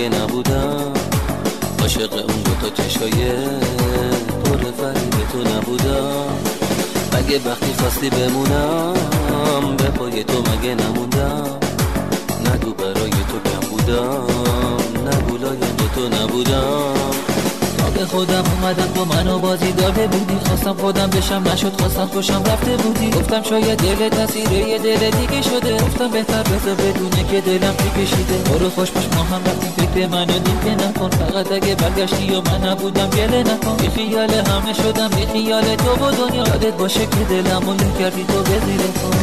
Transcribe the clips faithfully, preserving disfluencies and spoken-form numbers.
مگه نبودم عاشق اون دوتا چشای پر فریب تو نبودم؟ مگه وقتی خواستی بمونم به پای تو مگه نموندم؟ نگو برای تو کم بودم، نگو لاینده تو نبودم. تا به خودم اومدم تو منو بازی داده بودی، خواستم خودم بشم نشد، خواستم خوشم رفته بودی. گفتم شاید دل تاثیر یه دل دیگه شده، گفتم بهتر بذار بدونه که دلم پی کشیده. برو خوش باش ما هم رفتیم فکر منو دیم که نکن، فقط اگه برگشتی و من نبودم گله نکن. بی خیال همه شدم بی خیال تو و دنیا، یادت باشه که دلمو له کردی تو به زیر پا.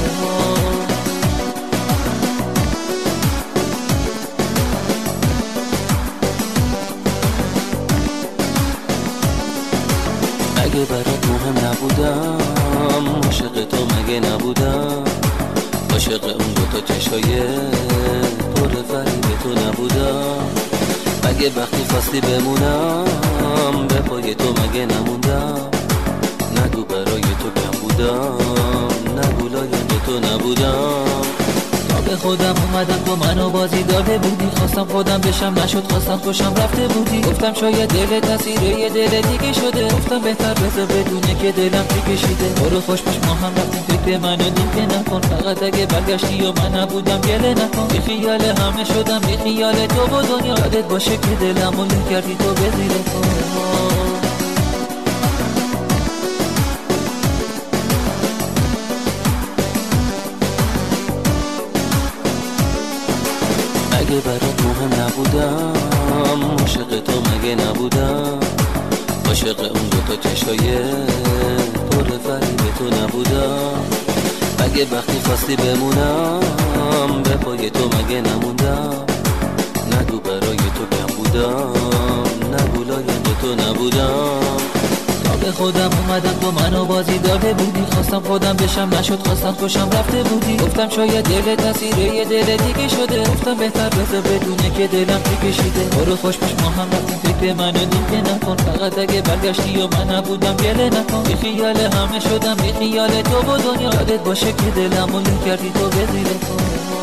مگه برات مهم نبودم، عاشق تو مگه نبودم؟ عاشق اون دوتا چشای پر فریب تو نبودم؟ مگه وقتی خواستی بمونم به پای تو مگه نموندم؟ نگو برای تو کم بودم، نگو لاینده تو نبودم. به خودم اومدم تو منو بازی داده بودی، خواستم خودم بشم نشد، خواستم خوشم رفته بودی. گفتم شاید دل تاثیر یه دل دیگه شده، گفتم بهتر بذار بدونه که دلم پی کشیده. برو خوش باش ما هم رفتیم فکر منو دیم که نکن، فقط اگه برگشتی و من نبودم گله نکن. بی خیال همه شدم بی خیال تو و دنیا، یادت باشه که دلمو له کردی تو به زیر پا. مگه برات مهم نبودم، عاشق تو مگه نبودم؟ عاشق اون دوتا چشای پر فریب تو نبودم؟ مگه وقتی خواستی بمونم به پای تو مگه نموندم؟ نگو برای تو کم بودم، نگو لاینده تو نبودم. به خودم اومدم تو منو بازی داده بودی، خواستم خودم بشم نشد، خواستم خوشم رفته بودی. گفتم شاید دل تاثیر یه دل دیگه شده، گفتم بهتر بذار بدونه که دلم پی کشیده. برو خوش باش ما هم رفتیم فکر منو دیم که نکن، فقط اگه برگشتی و من نبودم گله نکن. بی خیال همه شدم بی خیال تو و دنیا، یادت باشه که دلمو له کردی تو به زیر پا.